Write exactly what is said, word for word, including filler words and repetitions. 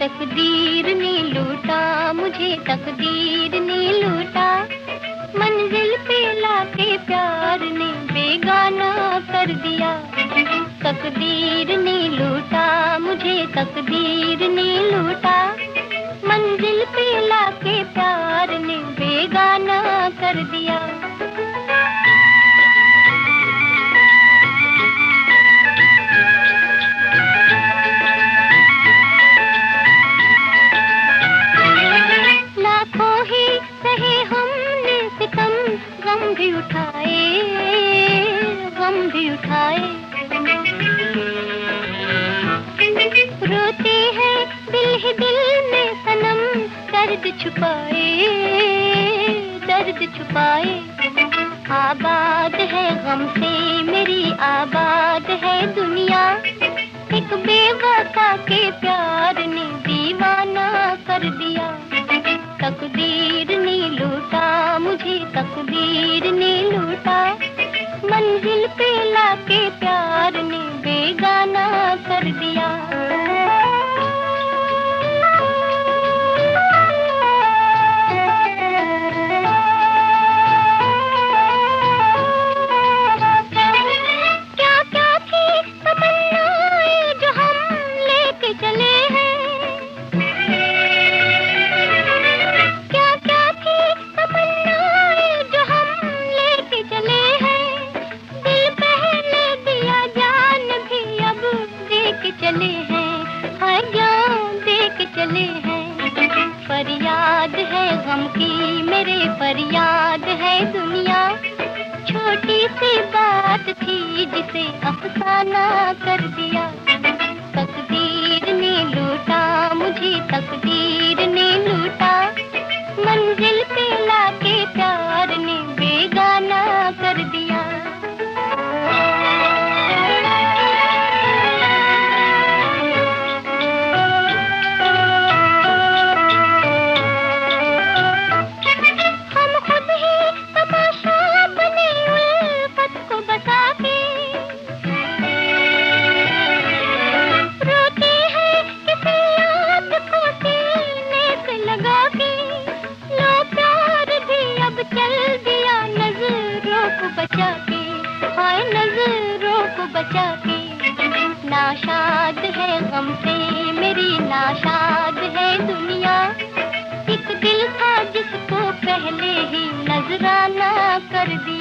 तकदीर ने लूटा, मुझे तकदीर ने लूटा, मंजिल पे लाके प्यार ने बेगाना कर दिया। तकदीर ने लूटा, मुझे तकदीर ने लूटा, मंजिल पे लाके प्यार ने बेगाना कर दिया। गम भी उठाए, गम भी उठाए, रोते हैं दिल ही दिल में सनम, दर्द छुपाए, दर्द छुपाए। आबाद है गम से मेरी, आबाद है दुनिया, एक बेवफा के प्यार ने दीवाना कर दिया। तकदीर ने लूटा, मुझे तकदीर ने लूटा, मंजिल पे लाके प्यार ने बेगाना कर दिया। क्या क्या थी तमन्नाएं जो हम लेके चले हैं, चले हैं, हाय जान दे के चले हैं। फरियाद है गम की मेरे, फरियाद है दुनिया, छोटी सी बात थी जिसे अफसाना कर दिया। तकदीर ने लूटा, मुझे तकदीर ने लूटा, मंजिल पे लाके प्यार ने बेगाना कर दिया। बचा के, हाय नजरों को बचा के, नाशाद है गम से मेरी, नाशाद है दुनिया, एक दिल था जिसको पहले ही नजराना कर दिया।